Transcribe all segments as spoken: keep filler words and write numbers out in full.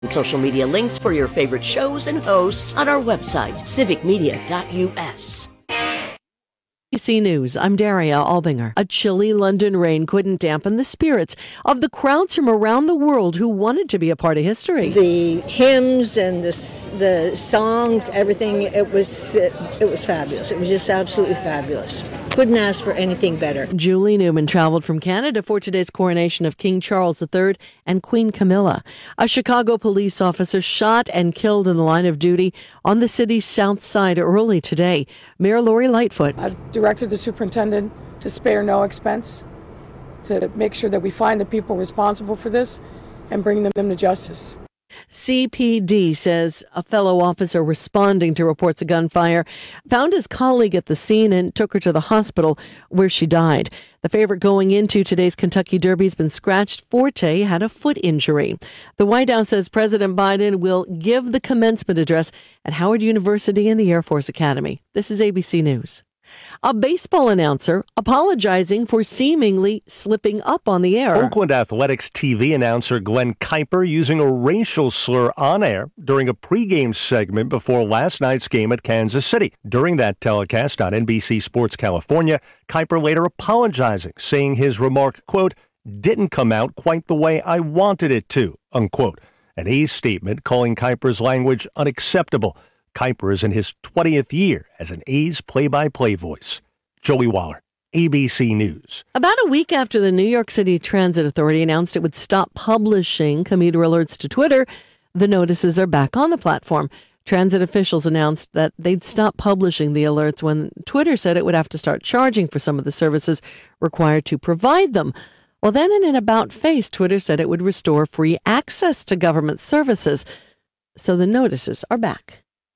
Social media links for your favorite shows and hosts on our website, civic media dot u s. A B C News, I'm Daria Albinger. A chilly London rain couldn't dampen the spirits of the crowds from around the world who wanted to be a part of history. The hymns and the the songs, everything, it was it was fabulous. It was just absolutely fabulous. Couldn't ask for anything better. Julie Newman traveled from Canada for today's coronation of King Charles the Third and Queen Camilla. A Chicago police officer shot and killed in the line of duty on the city's south side early today. Mayor Lori Lightfoot. I've directed the superintendent to spare no expense to make sure that we find the people responsible for this and bring them to justice. C P D says a fellow officer responding to reports of gunfire found his colleague at the scene and took her to the hospital where she died. The favorite going into today's Kentucky Derby has been scratched. Forte had a foot injury. The White House says President Biden will give the commencement address at Howard University and the Air Force Academy. This is A B C News. A baseball announcer apologizing for seemingly slipping up on the air. Oakland Athletics T V announcer Glenn Kuiper using a racial slur on air during a pregame segment before last night's game at Kansas City. During that telecast on N B C Sports California, Kuiper later apologizing, saying his remark, quote, didn't come out quite the way I wanted it to, unquote. An A's statement calling Kuiper's language unacceptable. Kuiper is in his twentieth year as an A's play-by-play voice. Joey Waller, A B C News. About a week after the New York City Transit Authority announced it would stop publishing commuter alerts to Twitter, the notices are back on the platform. Transit officials announced that they'd stop publishing the alerts when Twitter said it would have to start charging for some of the services required to provide them. Well, then in an about-face, Twitter said it would restore free access to government services. So the notices are back.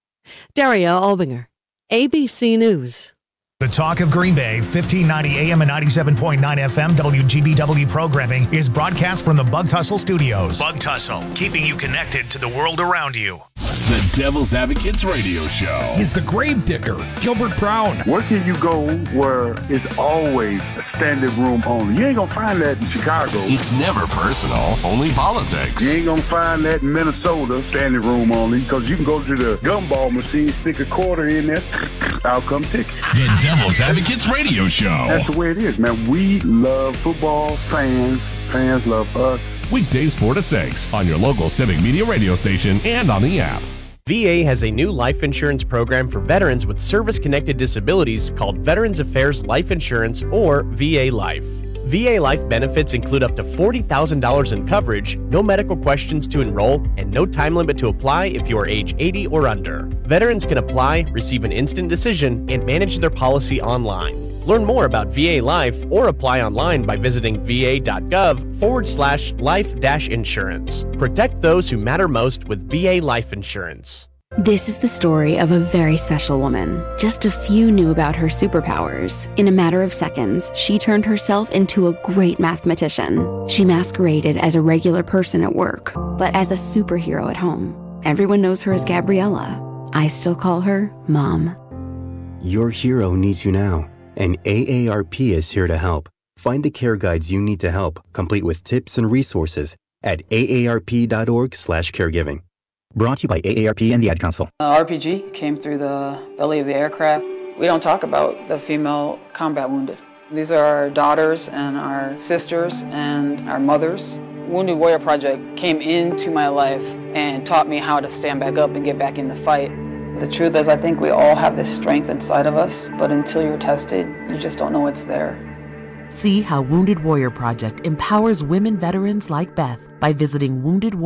Daria Albinger, A B C News. The Talk of Green Bay, fifteen ninety A M and ninety-seven point nine F M W G B W programming is broadcast from the Bug Tussle Studios. Bug Tussle, keeping you connected to the world around you. The Devil's Advocates Radio Show. He's the grave digger, Gilbert Brown. Where can you go where it's always a standing room only? You ain't gonna find that in Chicago. It's never personal, only politics. You ain't gonna find that in Minnesota, standing room only, because you can go to the gumball machine, stick a quarter in there, I'll come take it. The Devil's Advocates Radio Show. That's the way it is, man. We love football, fans, fans love us. Weekdays four to six on your local Civic Media radio station and on the app. V A has a new life insurance program for veterans with service-connected disabilities called Veterans Affairs Life Insurance, or V A Life. V A Life benefits include up to forty thousand dollars in coverage, no medical questions to enroll, and no time limit to apply if you are age eighty or under. Veterans can apply, receive an instant decision, and manage their policy online. Learn more about V A Life or apply online by visiting va.gov forward slash life dash insurance. Protect those who matter most with V A Life Insurance. This is the story of a very special woman. Just a few knew about her superpowers. In a matter of seconds, she turned herself into a great mathematician. She masqueraded as a regular person at work, but as a superhero at home. Everyone knows her as Gabriella. I still call her Mom. Your hero needs you now, and A A R P is here to help. Find the care guides you need to help, complete with tips and resources at aarp.org slash caregiving. Brought to you by A A R P and the Ad Council. Uh, R P G came through the belly of the aircraft. We don't talk about the female combat wounded. These are our daughters and our sisters and our mothers. Wounded Warrior Project came into my life and taught me how to stand back up and get back in the fight. The truth is, I think we all have this strength inside of us, but until you're tested, you just don't know it's there. See how Wounded Warrior Project empowers women veterans like Beth by visiting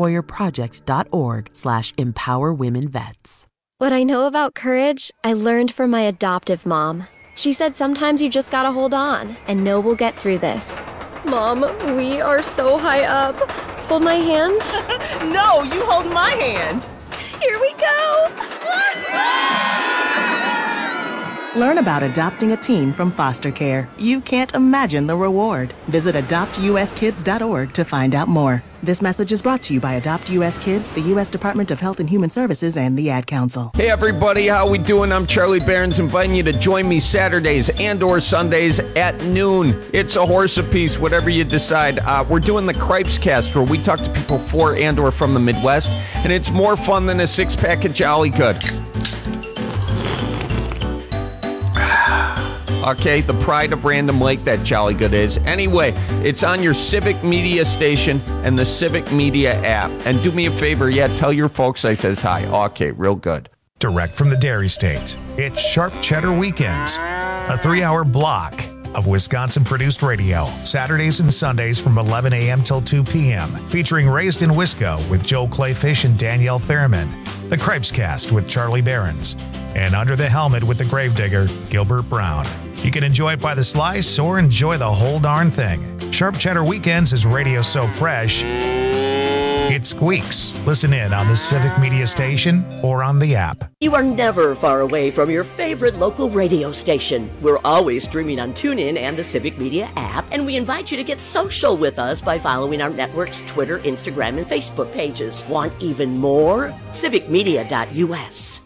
woundedwarriorproject.org slash empower women vets. What I know about courage, I learned from my adoptive mom. She said sometimes you just gotta hold on and know we'll get through this. Mom, we are so high up. Hold my hand. No, you hold my hand. Here we go. Learn about adopting a teen from foster care. You can't imagine the reward. Visit adopt u s kids dot org to find out more. This message is brought to you by Adopt U S Kids, the U S Department of Health and Human Services, and the Ad Council. Hey everybody, how we doing? I'm Charlie Behrens, inviting you to join me Saturdays and or Sundays at noon. It's a horse apiece, whatever you decide. Uh, we're doing the Cripes Cast, where we talk to people for and or from the Midwest, and it's more fun than a six-pack of Jolly Good. Okay, the pride of Random Lake, that Jolly Good is. Anyway, it's on your Civic Media station and the Civic Media app. And do me a favor, yeah, tell your folks I says hi. Okay, real good. Direct from the Dairy State, it's Sharp Cheddar Weekends, a three-hour block of Wisconsin-produced radio, Saturdays and Sundays from eleven a.m. till two p.m., featuring Raised in Wisco with Joe Clayfish and Danielle Fairman, the Cripes Cast with Charlie Behrens, and Under the Helmet with the Gravedigger, Gilbert Brown. You can enjoy it by the slice or enjoy the whole darn thing. Sharp Cheddar Weekends is radio so fresh, it squeaks. Listen in on the Civic Media station or on the app. You are never far away from your favorite local radio station. We're always streaming on TuneIn and the Civic Media app, and we invite you to get social with us by following our network's Twitter, Instagram, and Facebook pages. Want even more? civic media dot u s.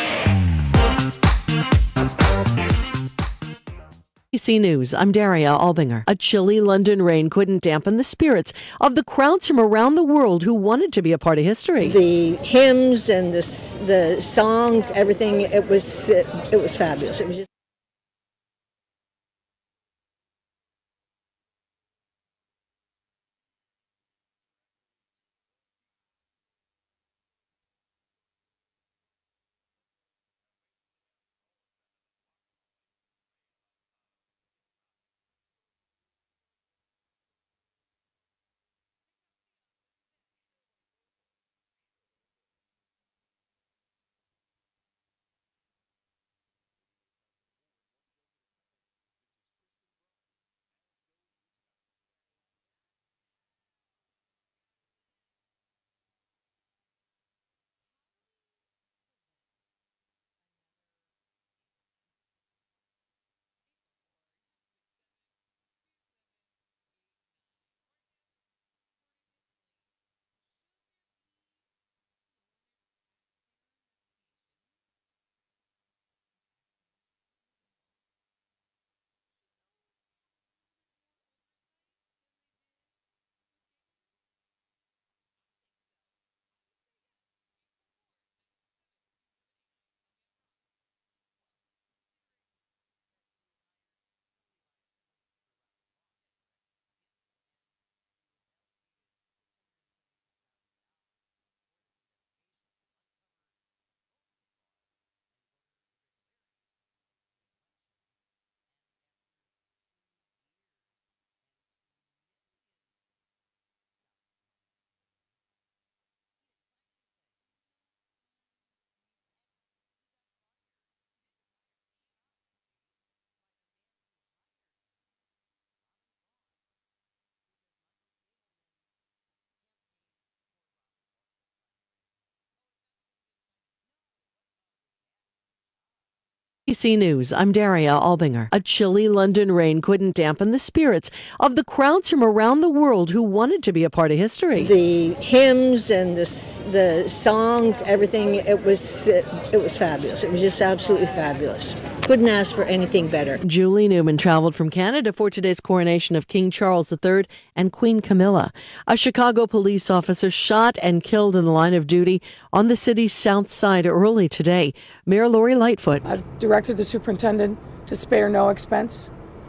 A B C News, I'm Daria Albinger. A chilly London rain couldn't dampen the spirits of the crowds from around the world who wanted to be a part of history. The hymns and the the songs, everything, it was it, it was fabulous. It was just A B C News, I'm Daria Albinger. A chilly London rain couldn't dampen the spirits of the crowds from around the world who wanted to be a part of history. the hymns and the the songs, everything, it was it, it was fabulous. It was just absolutely fabulous. Couldn't ask for anything better. Julie Newman traveled from Canada for today's coronation of King Charles the Third and Queen Camilla. A Chicago police officer shot and killed in the line of duty on the city's south side early today. Mayor Lori Lightfoot. I've directed the superintendent to spare no expense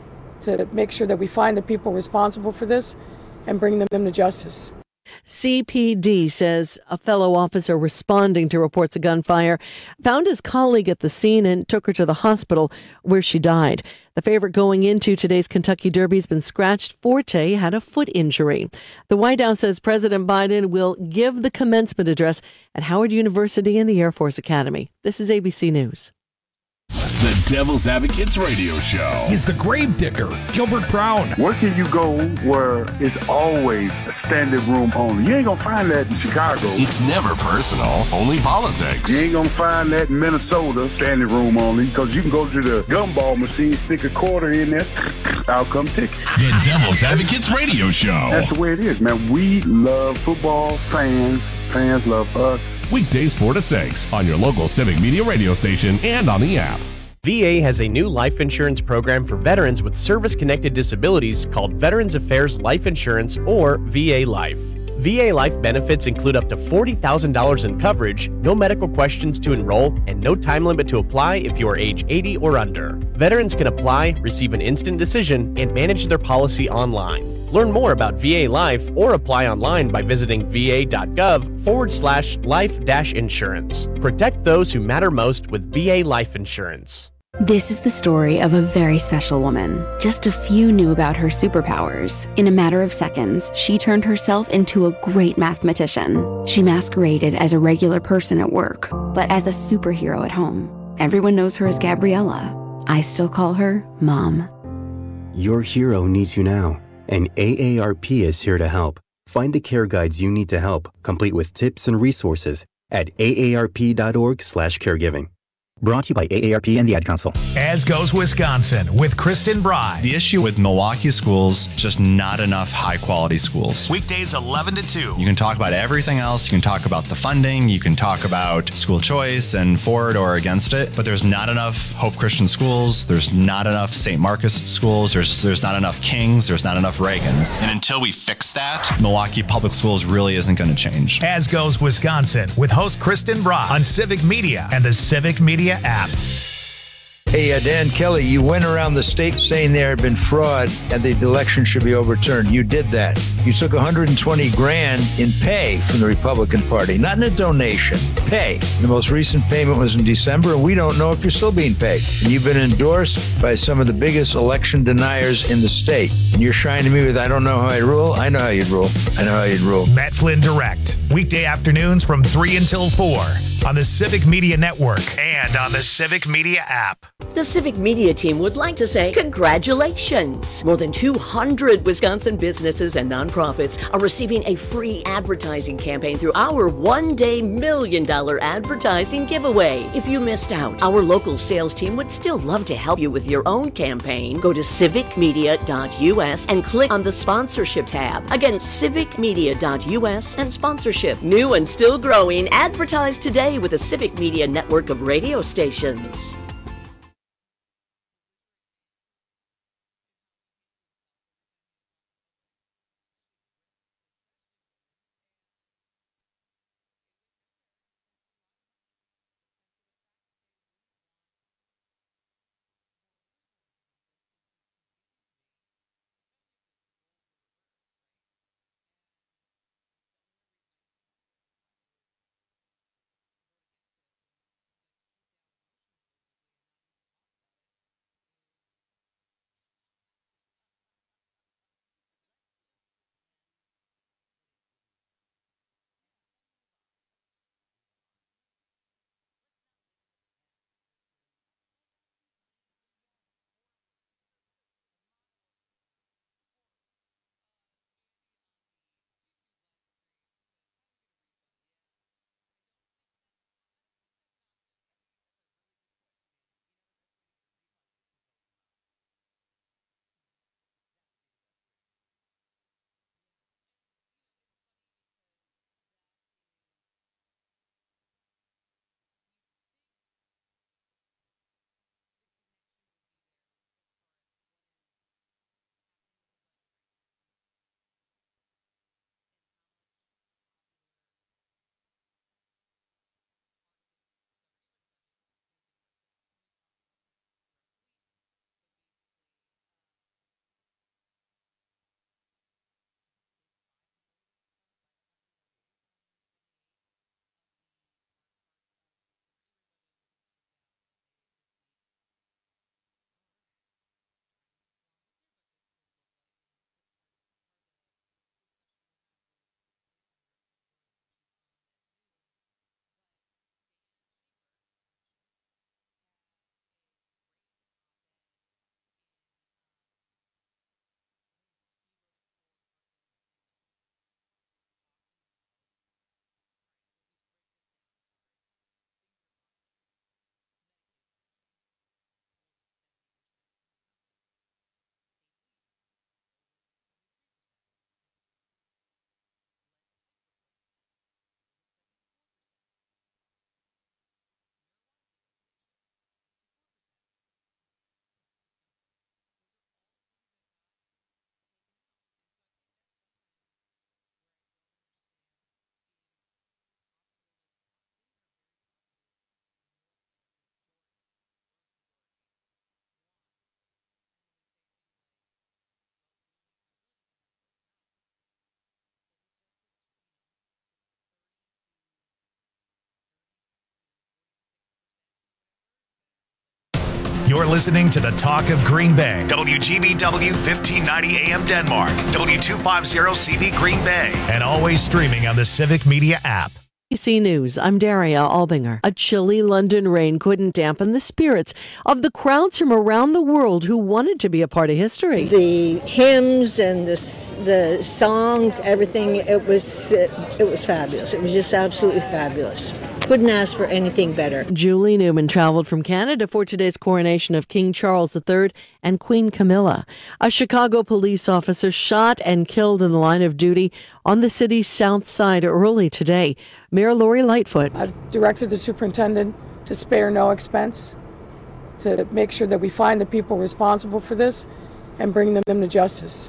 to make sure that we find the people responsible for this and bring them to justice. C P D says a fellow officer responding to reports of gunfire found his colleague at the scene and took her to the hospital where she died. The favorite going into today's Kentucky Derby has been scratched. Forte had a foot injury. The White House says President Biden will give the commencement address at Howard University and the Air Force Academy. This is A B C News. The Devil's Advocates Radio Show. He's the grave digger, Gilbert Brown. Where can you go where it's always a standing room only? You ain't gonna find that in Chicago. It's never personal, only politics. You ain't gonna find that in Minnesota, standing room only, because you can go to the gumball machine, stick a quarter in there, outcome ticket. The Devil's Advocates Radio Show. That's the way it is, man. We love football, fans, fans love us. Weekdays four to six on your local Civic Media radio station and on the app. V A has a new life insurance program for veterans with service-connected disabilities called Veterans Affairs Life Insurance, or V A Life. V A Life benefits include up to forty thousand dollars in coverage, no medical questions to enroll, and no time limit to apply if you are age eighty or under. Veterans can apply, receive an instant decision, and manage their policy online. Learn more about V A Life or apply online by visiting va.gov forward slash life dash insurance. Protect those who matter most with V A Life Insurance. This is the story of a very special woman. Just a few knew about her superpowers. In a matter of seconds, she turned herself into a great mathematician. She masqueraded as a regular person at work, but as a superhero at home. Everyone knows her as Gabriella. I still call her Mom. Your hero needs you now, and A A R P is here to help. Find the care guides you need to help, complete with tips and resources at aarp.org slash caregiving. Brought to you by A A R P and the Ad Council. As goes Wisconsin with Kristen Bry. The issue with Milwaukee schools, just not enough high-quality schools. Weekdays eleven to two. You can talk about everything else. You can talk about the funding. You can talk about school choice and for it or against it. But there's not enough Hope Christian schools. There's not enough Saint Marcus schools. There's there's not enough Kings. There's not enough Reagans. And until we fix that, Milwaukee Public Schools really isn't going to change. As goes Wisconsin with host Kristen Bry on Civic Media and the Civic Media app. Hey, uh, Dan Kelly, you went around the state saying there had been fraud and the election should be overturned. You did that. You took one hundred twenty grand in pay from the Republican Party, not in a donation, pay. The most recent payment was in December, and we don't know if you're still being paid. And you've been endorsed by some of the biggest election deniers in the state. And you're shining me with, I don't know how I rule. I know how you'd rule. I know how you'd rule. Matt Flynn Direct, weekday afternoons from three until four on the Civic Media Network and on the Civic Media app. The Civic Media team would like to say congratulations. More than two hundred Wisconsin businesses and nonprofits are receiving a free advertising campaign through our one-day million dollar advertising giveaway. If you missed out, our local sales team would still love to help you with your own campaign. Go to civic media dot u s and click on the sponsorship tab. Again, civic media dot u s and sponsorship. New and still growing, advertise today with the Civic Media network of radio stations. You're listening to the Talk of Green Bay. W G B W fifteen ninety A M Denmark. W two fifty C V Green Bay. And always streaming on the Civic Media app. A B C News, I'm Daria Albinger. A chilly London rain couldn't dampen the spirits of the crowds from around the world who wanted to be a part of history. The hymns and the the songs, everything, it was it, it was fabulous. It was just absolutely fabulous. Couldn't ask for anything better. Julie Newman traveled from Canada for today's coronation of King Charles the Third and Queen Camilla. A Chicago police officer shot and killed in the line of duty on the city's south side early today. Mayor Lori Lightfoot. I've directed the superintendent to spare no expense to make sure that we find the people responsible for this and bring them to justice.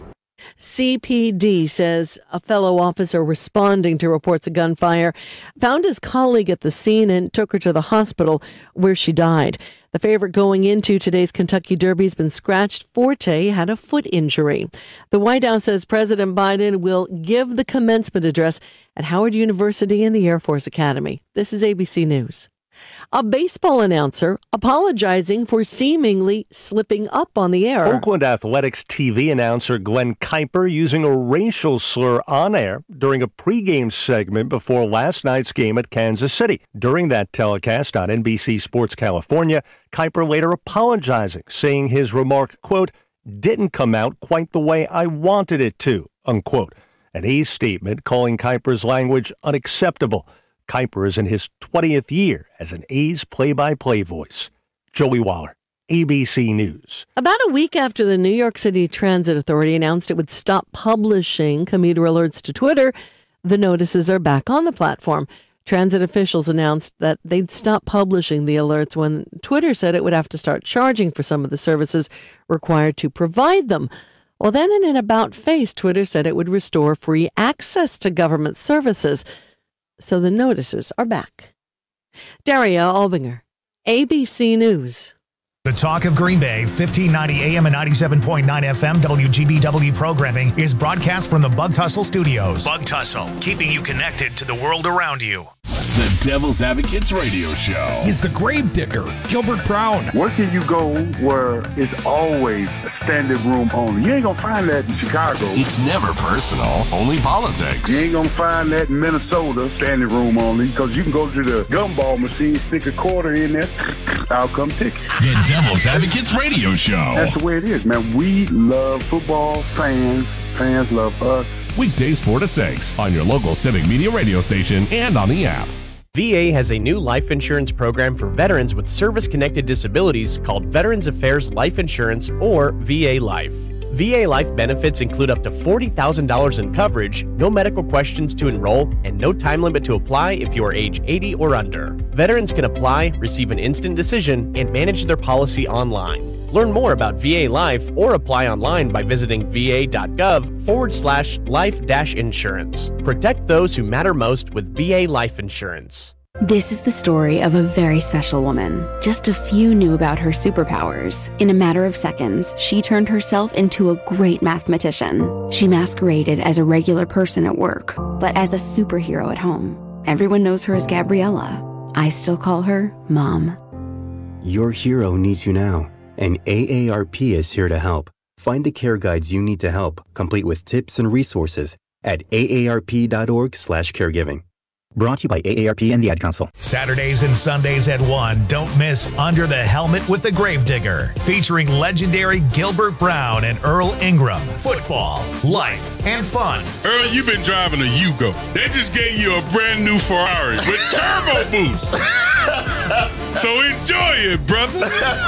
C P D says a fellow officer responding to reports of gunfire found his colleague at the scene and took her to the hospital where she died. The favorite going into today's Kentucky Derby has been scratched. Forte had a foot injury. The White House says President Biden will give the commencement address at Howard University and the Air Force Academy. This is A B C News. A baseball announcer apologizing for seemingly slipping up on the air. Oakland Athletics T V announcer Glenn Kuiper using a racial slur on air during a pregame segment before last night's game at Kansas City. During that telecast on N B C Sports California, Kuiper later apologizing, saying his remark, quote, didn't come out quite the way I wanted it to, unquote. An A's statement calling Kuiper's language unacceptable. Kuiper is in his twentieth year as an A's play-by-play voice. Joey Waller, A B C News. About a week after the New York City Transit Authority announced it would stop publishing commuter alerts to Twitter, the notices are back on the platform. Transit officials announced that they'd stop publishing the alerts when Twitter said it would have to start charging for some of the services required to provide them. Well, then in an about-face, Twitter said it would restore free access to government services. So the notices are back. Daria Albinger, A B C News. The Talk of Green Bay, fifteen ninety A M and ninety-seven point nine F M W G B W programming is broadcast from the Bug Tussle Studios. Bug Tussle, keeping you connected to the world around you. The Devil's Advocates Radio Show. He's the grave digger, Gilbert Brown. Where can you go where it's always a standing room only? You ain't gonna find that in Chicago. It's never personal, only politics. You ain't gonna find that in Minnesota, standing room only, because you can go to the gumball machine, stick a quarter in there, I'll come ticket. The Devil's Advocates Radio Show. That's the way it is, man. We love football, fans, fans love us. Weekdays four to six on your local Civic Media radio station and on the app. V A has a new life insurance program for veterans with service-connected disabilities called Veterans Affairs Life Insurance, or V A Life. V A Life benefits include up to forty thousand dollars in coverage, no medical questions to enroll, and no time limit to apply if you are age eighty or under. Veterans can apply, receive an instant decision, and manage their policy online. Learn more about V A Life or apply online by visiting va.gov forward slash life dash insurance. Protect those who matter most with V A Life Insurance. This is the story of a very special woman. Just a few knew about her superpowers. In a matter of seconds, she turned herself into a great mathematician. She masqueraded as a regular person at work, but as a superhero at home. Everyone knows her as Gabriella. I still call her Mom. Your hero needs you now, and A A R P is here to help. Find the care guides you need to help, complete with tips and resources at aarp.org slash caregiving. Brought to you by A A R P and the Ad Council. Saturdays and Sundays at one. Don't miss Under the Helmet with the Gravedigger, featuring legendary Gilbert Brown and Earl Ingram. Football, life, and fun. Earl, you've been driving a Yugo. They just gave you a brand new Ferrari with turbo boost. So enjoy it, brother.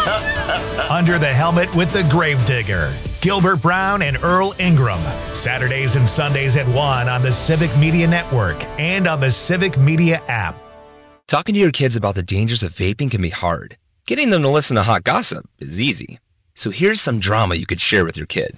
Under the Helmet with the Gravedigger. Gilbert Brown and Earl Ingram. Saturdays and Sundays at one on the Civic Media Network and on the Civic Media app. Talking to your kids about the dangers of vaping can be hard. Getting them to listen to hot gossip is easy. So here's some drama you could share with your kid.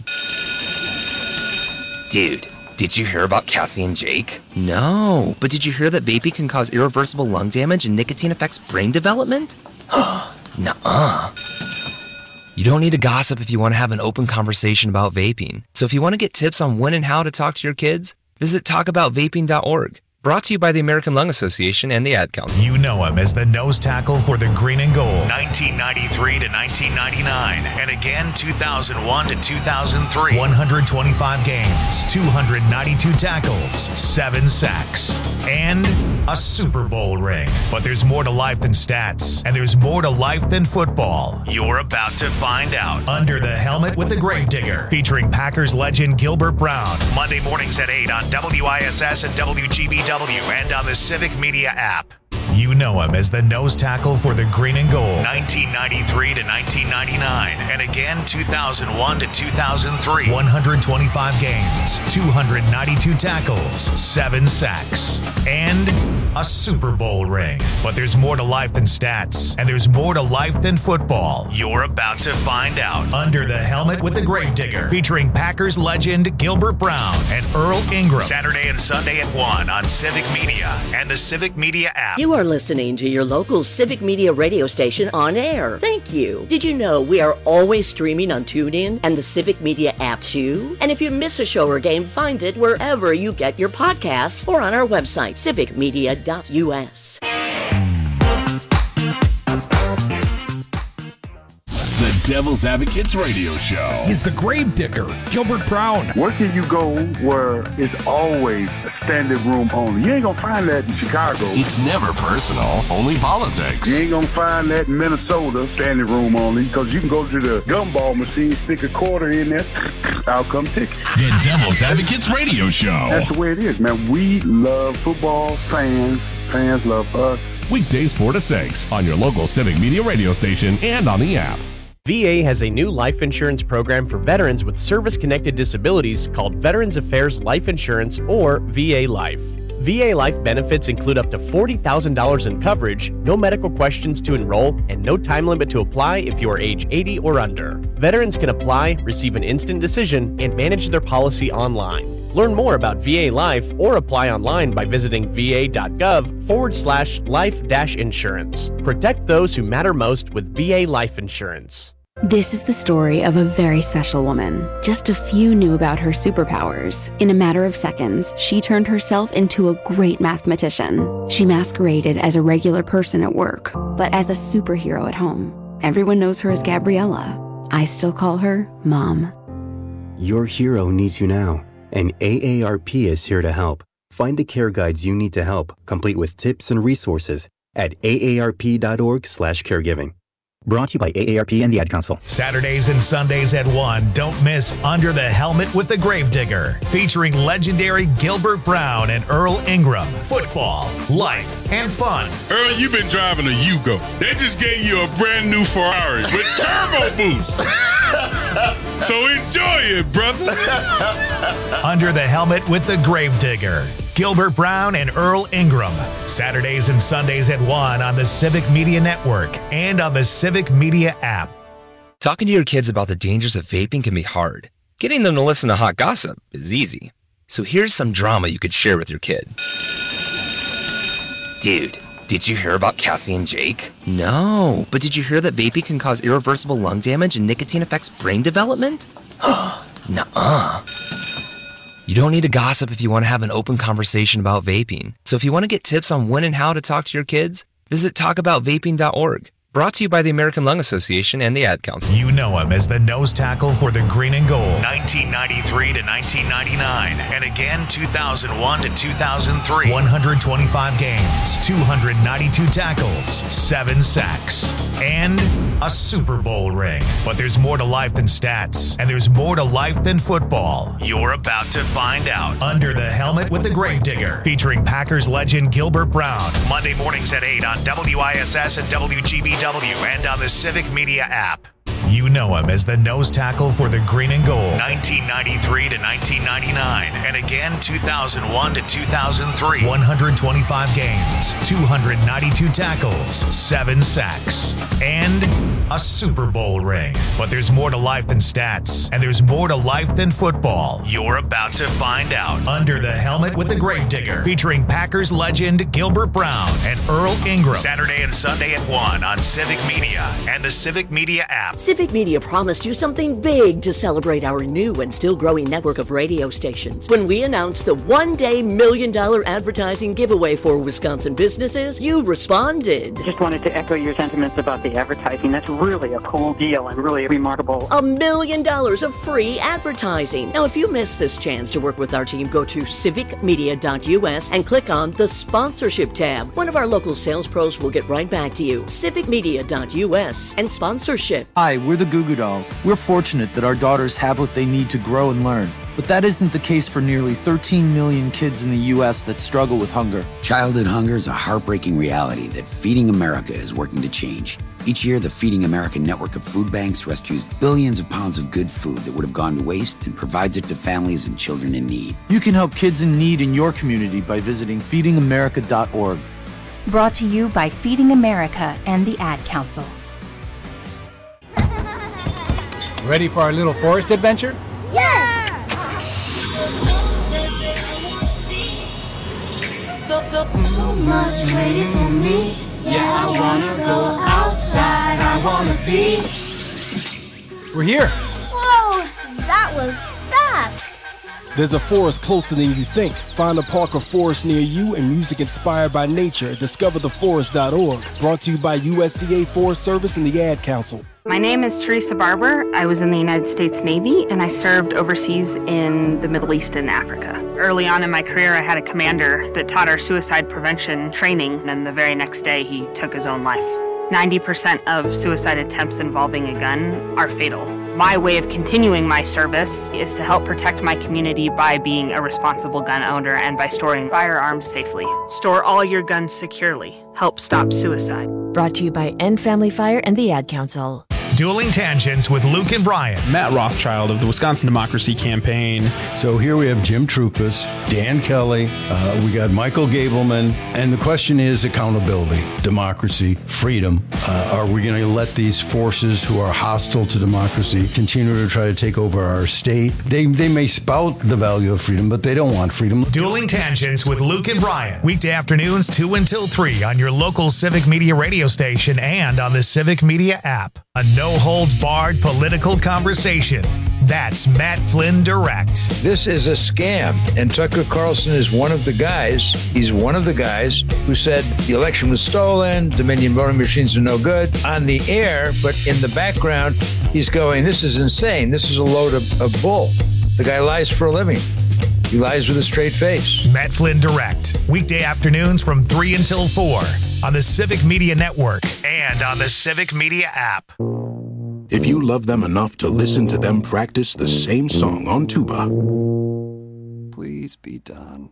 Dude, did you hear about Cassie and Jake? No, but did you hear that vaping can cause irreversible lung damage and nicotine affects brain development? Nuh-uh. You don't need to gossip if you want to have an open conversation about vaping. So if you want to get tips on when and how to talk to your kids, visit talk about vaping dot org. Brought to you by the American Lung Association and the Ad Council. You know him as the nose tackle for the Green and Gold, nineteen ninety-three to nineteen ninety-nine, and again two thousand one to two thousand three. one hundred twenty-five games, two hundred ninety-two tackles, seven sacks, and a Super Bowl ring. But there's more to life than stats, and there's more to life than football. You're about to find out. Under the Helmet with the Gravedigger, featuring Packers legend Gilbert Brown, Monday mornings at eight on W I S S and W G B W and on the Civic Media app. You know him as the nose tackle for the Green and Gold, nineteen ninety-three to nineteen ninety-nine, and again two thousand one to two thousand three. one hundred twenty-five games, two hundred ninety-two tackles, seven sacks, and a Super Bowl ring. But there's more to life than stats, and there's more to life than football. You're about to find out. Under the Helmet with the Gravedigger, featuring Packers legend Gilbert Brown and Earl Ingram. Saturday and Sunday at one on Civic Media and the Civic Media app. You are listening to your local Civic Media radio station on air. Thank you. Did you know we are always streaming on TuneIn and the Civic Media app too? And if you miss a show or game, find it wherever you get your podcasts or on our website, civic media dot U S. The Devil's Advocates Radio Show. He's the Gravedigger, Gilbert Brown. Where can you go where it's always a standing room only? You ain't gonna find that in Chicago. It's never personal, only politics. You ain't gonna find that in Minnesota, standing room only, because you can go to the gumball machine, stick a quarter in there, out come ticket. The Devil's Advocates Radio Show. That's the way it is, man. We love football, fans, fans love us. Weekdays four to six on your local Civic Media radio station and on the app. V A has a new life insurance program for veterans with service-connected disabilities called Veterans Affairs Life Insurance, or V A Life. V A Life benefits include up to forty thousand dollars in coverage, no medical questions to enroll, and no time limit to apply if you are age eighty or under. Veterans can apply, receive an instant decision, and manage their policy online. Learn more about V A Life or apply online by visiting va.gov forward slash life dash insurance. Protect those who matter most with V A Life Insurance. This is the story of a very special woman. Just a few knew about her superpowers. In a matter of seconds, she turned herself into a great mathematician. She masqueraded as a regular person at work, but as a superhero at home. Everyone knows her as Gabriella. I still call her Mom. Your hero needs you now, and A A R P is here to help. Find the care guides you need to help, complete with tips and resources at A A R P dot org slash caregiving. Brought to you by A A R P and the Ad Council. Saturdays and Sundays at one. Don't miss Under the Helmet with the Gravedigger, featuring legendary Gilbert Brown and Earl Ingram. Football, life, and fun. Earl, you've been driving a Yugo. They just gave you a brand new Ferrari with turbo boost. So enjoy it, brother. Under the Helmet with the Gravedigger, Gilbert Brown and Earl Ingram. Saturdays and Sundays at one on the Civic Media Network and on the Civic Media app. Talking to your kids about the dangers of vaping can be hard. Getting them to listen to hot gossip is easy. So here's some drama you could share with your kid. Dude, did you hear about Cassie and Jake? No, but did you hear that vaping can cause irreversible lung damage and nicotine affects brain development? Nuh-uh. You don't need to gossip if you want to have an open conversation about vaping. So if you want to get tips on when and how to talk to your kids, visit talk about vaping dot org. Brought to you by the American Lung Association and the Ad Council. You know him as the nose tackle for the Green and Gold, nineteen ninety-three to nineteen ninety-nine, and again two thousand one to two thousand three. one hundred twenty-five games, two hundred ninety-two tackles, seven sacks, and a Super Bowl ring. But there's more to life than stats, and there's more to life than football. You're about to find out. Under the Helmet with the Gravedigger, featuring Packers legend Gilbert Brown, Monday mornings at eight on W I S S and W G B W and on the Civic Media app. You know him as the nose tackle for the Green and Gold, nineteen ninety-three to nineteen ninety-nine, and again two thousand one to two thousand three. one hundred twenty-five games, two hundred ninety-two tackles, seven sacks, and a Super Bowl ring. But there's more to life than stats, and there's more to life than football. You're about to find out. Under the Helmet with the Gravedigger, featuring Packers legend Gilbert Brown and Earl Ingram. Saturday and Sunday at one on Civic Media and the Civic Media app. Civic Civic Media promised you something big to celebrate our new and still growing network of radio stations. When we announced the one-day million dollar advertising giveaway for Wisconsin businesses, you responded. I just wanted to echo your sentiments about the advertising. That's really a cool deal and really remarkable. A million dollars of free advertising. Now, if you missed this chance to work with our team, go to civic media dot u s and click on the sponsorship tab. One of our local sales pros will get right back to you. civic media dot u s and sponsorship. Hi, we're the Goo Goo Dolls. We're fortunate that our daughters have what they need to grow and learn. But that isn't the case for nearly thirteen million kids in the U S that struggle with hunger. Childhood hunger is a heartbreaking reality that Feeding America is working to change. Each year, the Feeding America network of food banks rescues billions of pounds of good food that would have gone to waste and provides it to families and children in need. You can help kids in need in your community by visiting feeding america dot org. Brought to you by Feeding America and the Ad Council. Ready for our little forest adventure? Yes! So much waiting for me. Yeah, I wanna go outside. I wanna be. We're here. Whoa, that was fast. There's a forest closer than you think. Find a park or forest near you and music inspired by nature. discover the forest dot org. Brought to you by U S D A Forest Service and the Ad Council. My name is Teresa Barber. I was in the United States Navy and I served overseas in the Middle East and Africa. Early on in my career, I had a commander that taught our suicide prevention training, and the very next day he took his own life. ninety percent of suicide attempts involving a gun are fatal. My way of continuing my service is to help protect my community by being a responsible gun owner and by storing firearms safely. Store all your guns securely. Help stop suicide. Brought to you by End Family Fire and the Ad Council. Dueling Tangents with Luke and Brian. Matt Rothschild of the Wisconsin Democracy Campaign. So here we have Jim Troupas, Dan Kelly, uh, we got Michael Gableman, and the question is accountability, democracy, freedom. Uh, are we going to let these forces who are hostile to democracy continue to try to take over our state? They, they may spout the value of freedom, but they don't want freedom. Dueling Tangents with Luke and Brian. Weekday afternoons two until three on your local Civic Media radio station and on the Civic Media app. A no-holds-barred political conversation. That's Matt Flynn Direct. This is a scam, and Tucker Carlson is one of the guys. He's one of the guys who said the election was stolen, Dominion voting machines are no good on the air, but in the background, he's going, this is insane. This is a load of, of bull. The guy lies for a living. He lies with a straight face. Matt Flynn Direct. Weekday afternoons from three until four on the Civic Media Network and on the Civic Media app. If you love them enough to listen to them practice the same song on tuba, please be done.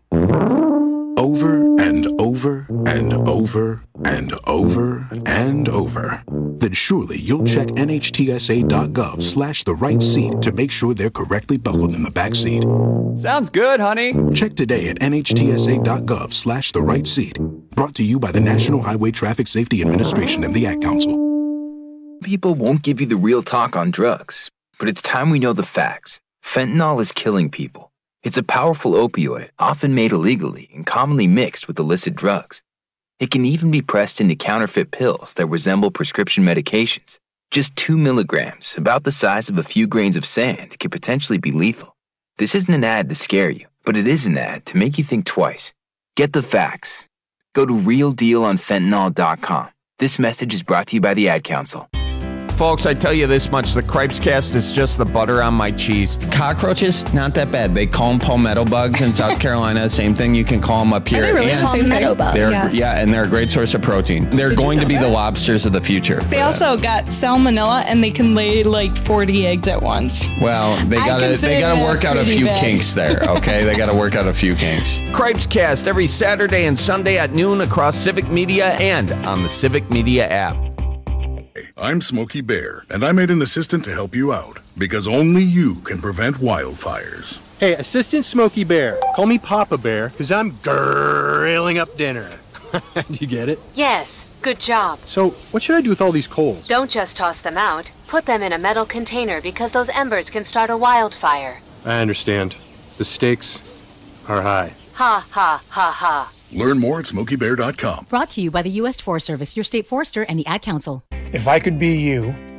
Over and over and over and over and over, then surely you'll check N H T S A dot gov slash the right seat to make sure they're correctly buckled in the back seat. Sounds good, honey. Check today at N H T S A dot gov slash the right seat. Brought to you by the National Highway Traffic Safety Administration and the Ad Council. People won't give you the real talk on drugs, but it's time we know the facts. Fentanyl is killing people. It's a powerful opioid, often made illegally and commonly mixed with illicit drugs. It can even be pressed into counterfeit pills that resemble prescription medications. Just two milligrams, about the size of a few grains of sand, could potentially be lethal. This isn't an ad to scare you, but it is an ad to make you think twice. Get the facts. Go to real deal on fentanyl dot com. This message is brought to you by the Ad Council. Folks, I tell you this much, the Cripes Cast is just the butter on my cheese. Cockroaches, not that bad. They call them palmetto bugs in South Carolina. Same thing, you can call them up here. Are they really and palmetto bugs? Yes. Yeah, and they're a great source of protein. They're Did going you know to be that? the lobsters of the future. They also got salmonella, and they can lay like forty eggs at once. Well, they I gotta consider they gotta that work out a pretty few bad. kinks there, okay? They gotta work out a few kinks. Cripes Cast every Saturday and Sunday at noon across Civic Media and on the Civic Media app. I'm Smokey Bear, and I made an assistant to help you out, because only you can prevent wildfires. Hey, Assistant Smokey Bear. Call me Papa Bear, because I'm grilling up dinner. Do you get it? Yes, good job. So, what should I do with all these coals? Don't just toss them out. Put them in a metal container because those embers can start a wildfire. I understand. The stakes are high. Ha, ha, ha, ha. Learn more at smokey bear dot com. Brought to you by the U S Forest Service, your state forester, and the Ad Council. If I could be you,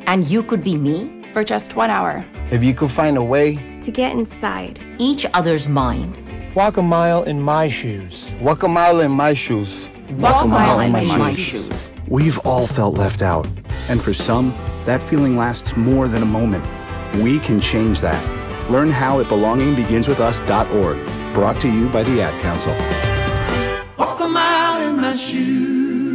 And you could be me? For just one hour. If you could find a way to get inside each other's mind. Walk a mile in my shoes. Walk a mile in my shoes. Walk, Walk a mile, mile in, in my, my shoes. shoes. We've all felt left out. And for some, that feeling lasts more than a moment. We can change that. Learn how at belonging begins with us dot org. Brought to you by the Ad Council. Walk a mile in my shoes.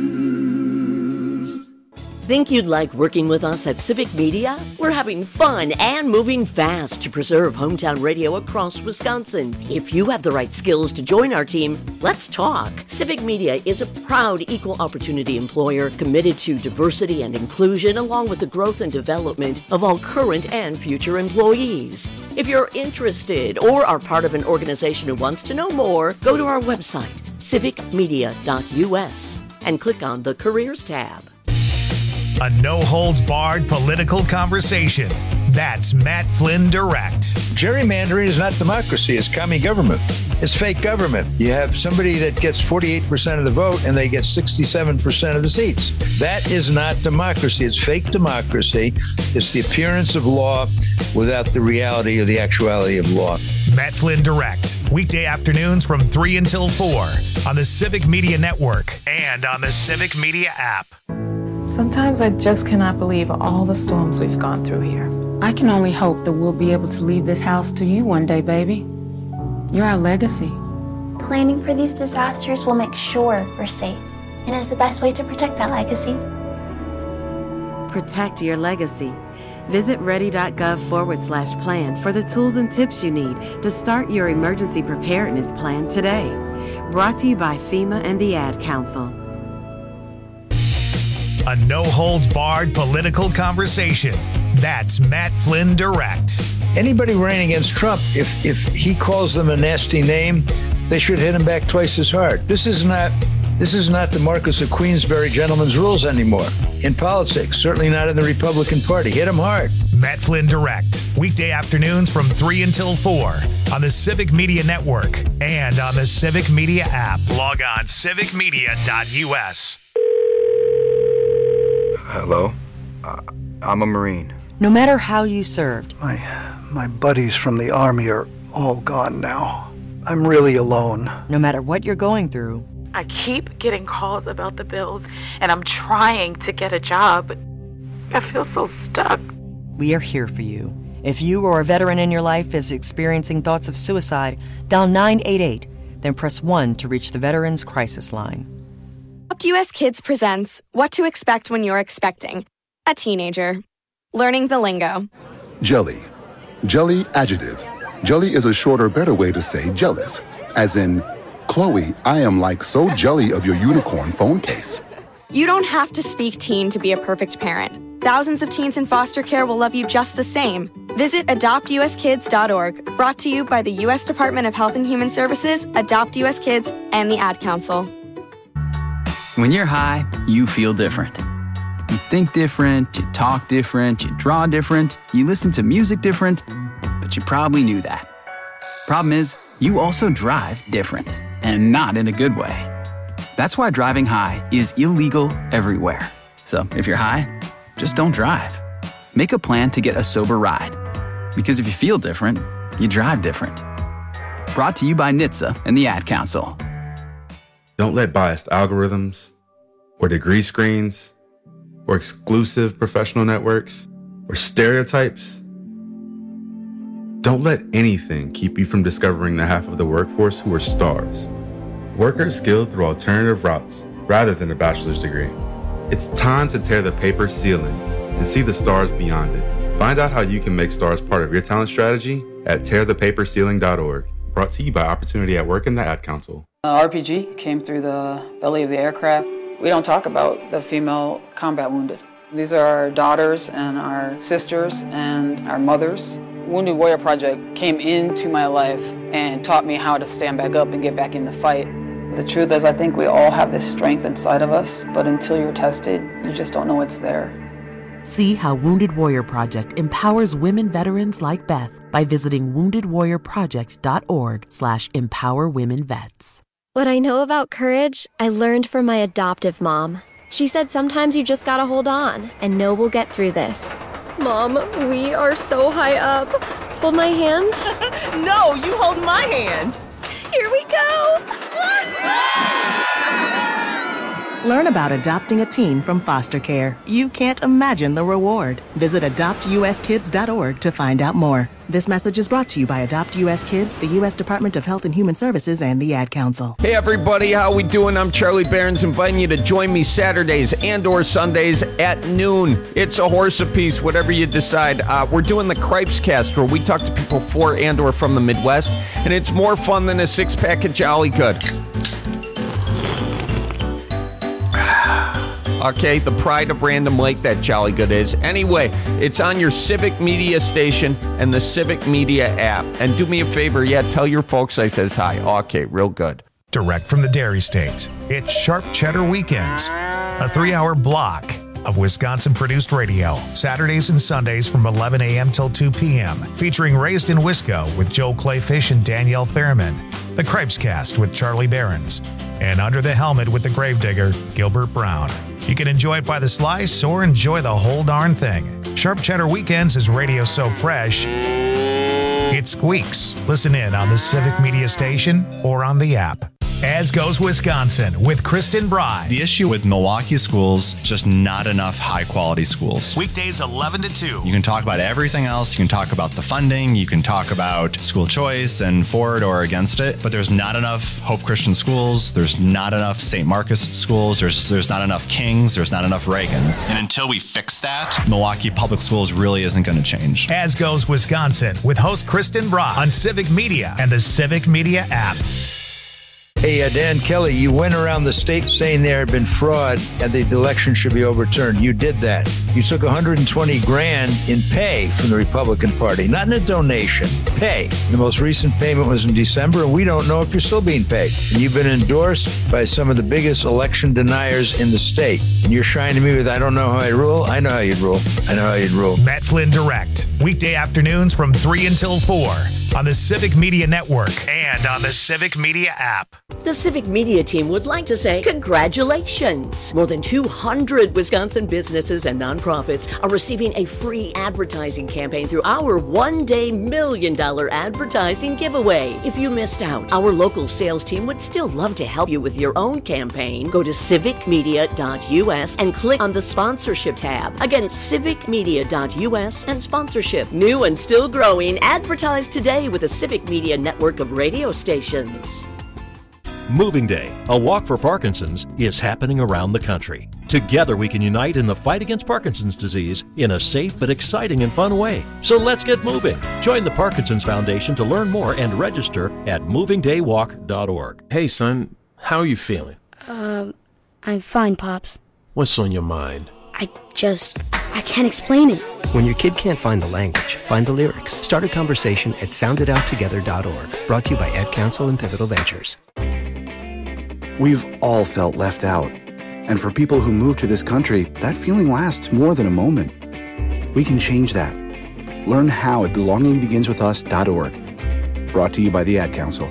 Think you'd like working with us at Civic Media? We're having fun and moving fast to preserve hometown radio across Wisconsin. If you have the right skills to join our team, let's talk. Civic Media is a proud equal opportunity employer committed to diversity and inclusion along with the growth and development of all current and future employees. If you're interested or are part of an organization who wants to know more, go to our website, civic media dot u s, and click on the Careers tab. A no-holds-barred political conversation. That's Matt Flynn Direct. Gerrymandering is not democracy. It's commie government. It's fake government. You have somebody that gets forty-eight percent of the vote and they get sixty-seven percent of the seats. That is not democracy. It's fake democracy. It's the appearance of law without the reality or the actuality of law. Matt Flynn Direct. Weekday afternoons from three until four on the Civic Media Network and on the Civic Media app. Sometimes I just cannot believe all the storms we've gone through here. I can only hope that we'll be able to leave this house to you one day, baby. You're our legacy. Planning for these disasters will make sure we're safe, and is the best way to protect that legacy. Protect your legacy. Visit ready.gov forward slash plan for the tools and tips you need to start your emergency preparedness plan today. Brought to you by FEMA and the Ad Council. A no-holds-barred political conversation. That's Matt Flynn Direct. Anybody running against Trump, if if he calls them a nasty name, they should hit him back twice as hard. This is not this is not the Marquess of Queensberry gentleman's rules anymore in politics. Certainly not in the Republican Party. Hit him hard. Matt Flynn Direct. Weekday afternoons from three until four on the Civic Media Network and on the Civic Media app. Log on civic media dot u s. Hello, uh, I'm a Marine. No matter how you served. My, my buddies from the Army are all gone now. I'm really alone. No matter what you're going through. I keep getting calls about the bills, and I'm trying to get a job, but I feel so stuck. We are here for you. If you or a veteran in your life is experiencing thoughts of suicide, dial nine eight eight, then press one to reach the Veterans Crisis Line. Adopt U S Kids presents What to Expect When You're Expecting a Teenager. Learning the lingo. Jelly. Jelly adjective. Jelly is a shorter, better way to say jealous. As in, Chloe, I am like so jelly of your unicorn phone case. You don't have to speak teen to be a perfect parent. Thousands of teens in foster care will love you just the same. Visit adopt u s kids dot org. Brought to you by the U S Department of Health and Human Services, Adopt U S Kids, and the Ad Council. When you're high, you feel different. You think different, you talk different, you draw different, you listen to music different, but you probably knew that. Problem is, you also drive different, and not in a good way. That's why driving high is illegal everywhere. So if you're high, just don't drive. Make a plan to get a sober ride. Because if you feel different, you drive different. Brought to you by N H T S A and the Ad Council. Don't let biased algorithms or degree screens or exclusive professional networks or stereotypes. Don't let anything keep you from discovering the half of the workforce who are stars. Workers skilled through alternative routes rather than a bachelor's degree. It's time to tear the paper ceiling and see the stars beyond it. Find out how you can make stars part of your talent strategy at tear the paper ceiling dot org. Brought to you by Opportunity at Work and the Ad Council. Uh, R P G came through the belly of the aircraft. We don't talk about the female combat wounded. These are our daughters and our sisters and our mothers. Wounded Warrior Project came into my life and taught me how to stand back up and get back in the fight. The truth is, I think we all have this strength inside of us, but until you're tested, you just don't know it's there. See how Wounded Warrior Project empowers women veterans like Beth by visiting wounded warrior project dot org slash empower women vets. What I know about courage, I learned from my adoptive mom. She said sometimes you just gotta hold on and know we'll get through this. Mom, we are so high up. Hold my hand. No, you hold my hand. Here we go. Learn about adopting a teen from foster care. You can't imagine the reward. Visit adopt u s kids dot org to find out more. This message is brought to you by Adopt U S Kids, the U S Department of Health and Human Services, and the Ad Council. Hey everybody, how we doing? I'm Charlie Behrens, inviting you to join me Saturdays and or Sundays at noon. It's a horse apiece, whatever you decide. Uh, we're doing the Cripes Cast, where we talk to people for and or from the Midwest, and it's more fun than a six-pack of Jolly Good. Okay, the pride of Random Lake, that Jolly Good is. Anyway, it's on your Civic Media station and the Civic Media app. And do me a favor, yeah, tell your folks I says hi. Okay, real good. Direct from the Dairy State, it's Sharp Cheddar Weekends, a three-hour block of Wisconsin-produced radio, Saturdays and Sundays from eleven a.m. till two p.m., featuring Raised in Wisco with Joel Clayfish and Danielle Fairman, the Cripes Cast with Charlie Behrens, and Under the Helmet with the Gravedigger, Gilbert Brown. You can enjoy it by the slice or enjoy the whole darn thing. Sharp Cheddar Weekends is radio so fresh, it squeaks. Listen in on the Civic Media station or on the app. As Goes Wisconsin with Kristen Bride. The issue with Milwaukee schools, just not enough high-quality schools. Weekdays eleven to two. You can talk about everything else. You can talk about the funding. You can talk about school choice and for it or against it. But there's not enough Hope Christian schools. There's not enough Saint Marcus schools. There's there's not enough Kings. There's not enough Reagans. And until we fix that, Milwaukee Public Schools really isn't going to change. As Goes Wisconsin with host Kristen Bride on Civic Media and the Civic Media app. Hey, uh, Dan Kelly, you went around the state saying there had been fraud and the election should be overturned. You did that. You took one hundred twenty grand in pay from the Republican Party, not in a donation, pay. The most recent payment was in December, and we don't know if you're still being paid. And you've been endorsed by some of the biggest election deniers in the state. And you're shining me with, I don't know how I rule. I know how you'd rule. I know how you'd rule. Matt Flynn Direct, weekday afternoons from three until four on the Civic Media Network and on the Civic Media app. The Civic Media team would like to say congratulations. More than two hundred Wisconsin businesses and nonprofits are receiving a free advertising campaign through our one-day million dollar advertising giveaway. If you missed out, our local sales team would still love to help you with your own campaign. Go to civic media dot u s and click on the sponsorship tab. Again, civic media dot u s and sponsorship. New and still growing, advertise today with the Civic Media network of radio stations. Moving Day, a walk for Parkinson's, is happening around the country. Together we can unite in the fight against Parkinson's disease in a safe but exciting and fun way. So let's get moving. Join the Parkinson's Foundation to learn more and register at moving day walk dot org. Hey son, how are you feeling? Um, I'm fine, Pops. What's on your mind? I just, I can't explain it. When your kid can't find the language, find the lyrics. Start a conversation at sound it out together dot org. Brought to you by Ad Council and Pivotal Ventures. We've all felt left out. And for people who move to this country, that feeling lasts more than a moment. We can change that. Learn how at belonging begins with us dot org. Brought to you by the Ad Council.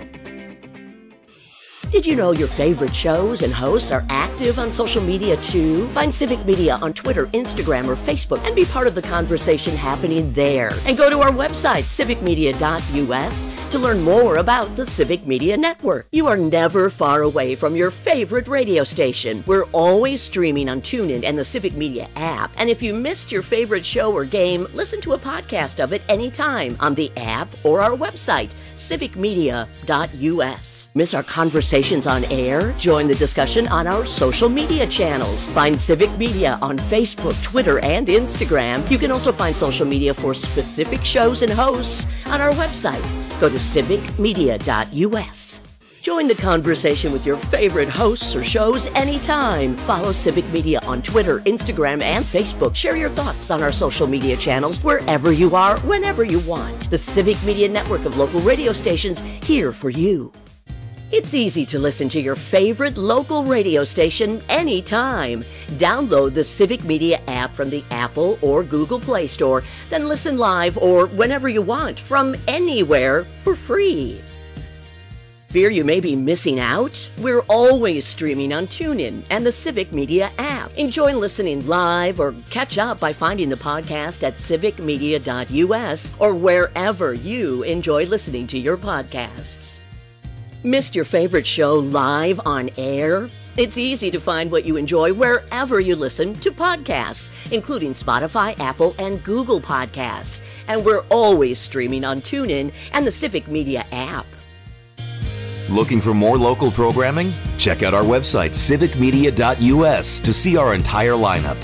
Did you know your favorite shows and hosts are active on social media too? Find Civic Media on Twitter, Instagram, or Facebook and be part of the conversation happening there. And go to our website, civic media dot u s, to learn more about the Civic Media Network. You are never far away from your favorite radio station. We're always streaming on TuneIn and the Civic Media app. And if you missed your favorite show or game, listen to a podcast of it anytime on the app or our website, civic media dot u s. Miss our conversation on air? Join the discussion on our social media channels. Find Civic Media on Facebook, Twitter, and Instagram. You can also find social media for specific shows and hosts on our website. Go to civic media dot u s. Join the conversation with your favorite hosts or shows anytime. Follow Civic Media on Twitter, Instagram, and Facebook. Share your thoughts on our social media channels wherever you are, whenever you want. The Civic Media network of local radio stations here for you. It's easy to listen to your favorite local radio station anytime. Download the Civic Media app from the Apple or Google Play Store, then listen live or whenever you want from anywhere for free. Fear you may be missing out? We're always streaming on TuneIn and the Civic Media app. Enjoy listening live or catch up by finding the podcast at civic media dot u s or wherever you enjoy listening to your podcasts. Missed your favorite show live on air? It's easy to find what you enjoy wherever you listen to podcasts, including Spotify, Apple, and Google Podcasts. And we're always streaming on TuneIn and the Civic Media app. Looking for more local programming? Check out our website, civic media dot u s, to see our entire lineup.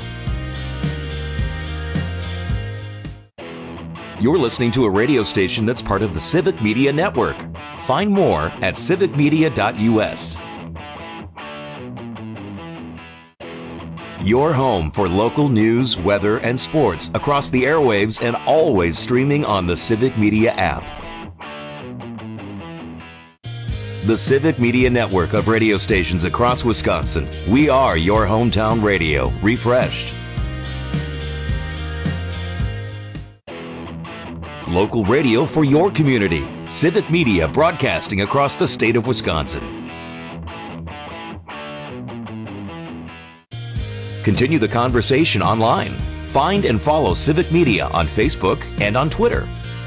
You're listening to a radio station that's part of the Civic Media Network. Find more at civic media dot u s. Your home for local news, weather, and sports across the airwaves and always streaming on the Civic Media app. The Civic Media Network of radio stations across Wisconsin. We are your hometown radio, refreshed. Local radio for your community. Civic Media broadcasting across the state of Wisconsin. Continue the conversation online. Find and follow Civic Media on Facebook and on Twitter.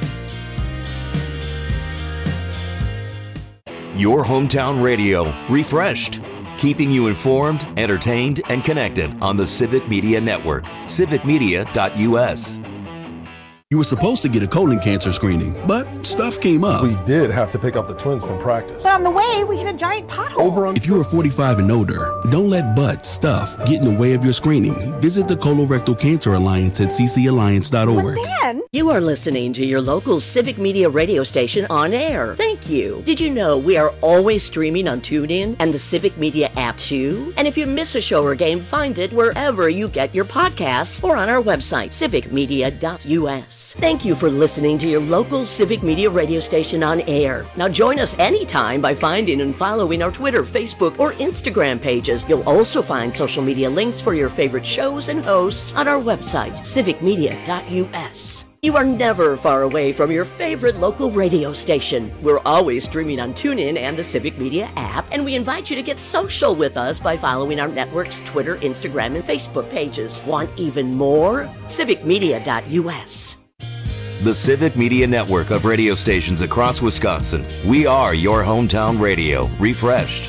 Your hometown radio, refreshed, keeping you informed, entertained, and connected on the Civic Media Network, civic media dot u s. You were supposed to get a colon cancer screening, but stuff came up. We did have to pick up the twins from practice. But on the way, we hit a giant pothole. Over on- If you are forty-five and older, don't let butt, stuff get in the way of your screening. Visit the Colorectal Cancer Alliance at c c alliance dot org. You are listening to your local Civic Media radio station on air. Thank you. Did you know we are always streaming on TuneIn and the Civic Media app too? And if you miss a show or game, find it wherever you get your podcasts or on our website, civic media dot u s. Thank you for listening to your local Civic Media radio station on air. Now join us anytime by finding and following our Twitter, Facebook, or Instagram pages. You'll also find social media links for your favorite shows and hosts on our website, civic media dot u s. You are never far away from your favorite local radio station. We're always streaming on TuneIn and the Civic Media app, and we invite you to get social with us by following our network's Twitter, Instagram, and Facebook pages. Want even more? civic media dot u s. The Civic Media Network of radio stations across Wisconsin. We are your hometown radio, refreshed.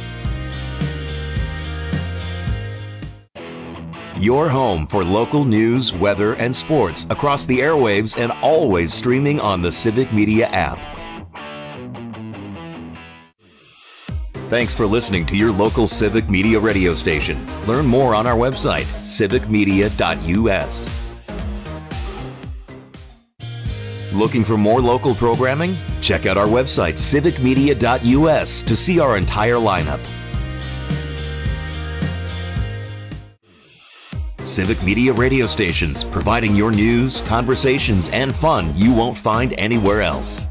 Your home for local news, weather, and sports across the airwaves and always streaming on the Civic Media app. Thanks for listening to your local Civic Media radio station. Learn more on our website, civic media dot u s. Looking for more local programming? Check out our website, civic media dot u s, to see our entire lineup. Civic Media radio stations, providing your news, conversations, and fun you won't find anywhere else.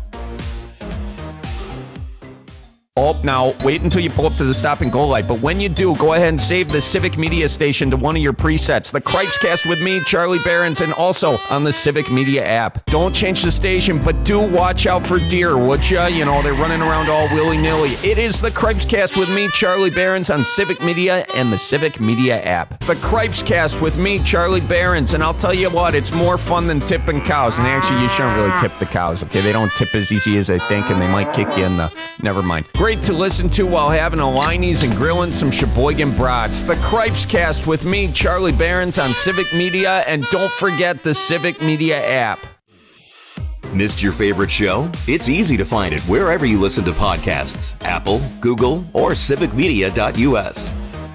Oh, now, wait until you pull up to the stop and go light. But when you do, go ahead and save the Civic Media station to one of your presets. The Cripescast with me, Charlie Behrens, and also on the Civic Media app. Don't change the station, but do watch out for deer, would ya? You know, they're running around all willy-nilly. It is the Cripescast with me, Charlie Behrens, on Civic Media and the Civic Media app. The Cripescast with me, Charlie Behrens, and I'll tell you what, it's more fun than tipping cows. And actually, you shouldn't really tip the cows, okay? They don't tip as easy as they think, and they might kick you in the... Never mind. Great to listen to while having a Liney's and grilling some Sheboygan brats. The Cripescast with me, Charlie Behrens, on Civic Media, and don't forget the Civic Media app. Missed your favorite show? It's easy to find it wherever you listen to podcasts, Apple, Google, or civic media dot u s.